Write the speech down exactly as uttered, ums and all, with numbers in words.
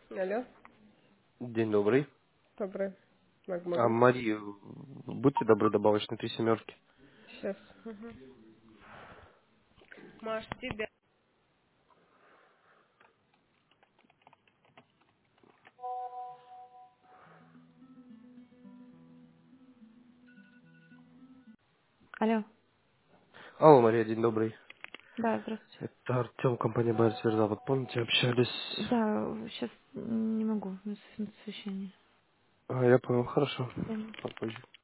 Алло, День добрый. добрый. Как А могу? Мария, будьте добры, добавочные три семерки. Сейчас. Угу. Маш, тебя. Алло. Алло, Мария, день добрый. Да, здравствуйте. Это Артем, компания Байер Сверзавод. Помните, общались? Да, сейчас не могу, у нас совещание. А, я понял, хорошо. Мгм. Попозже.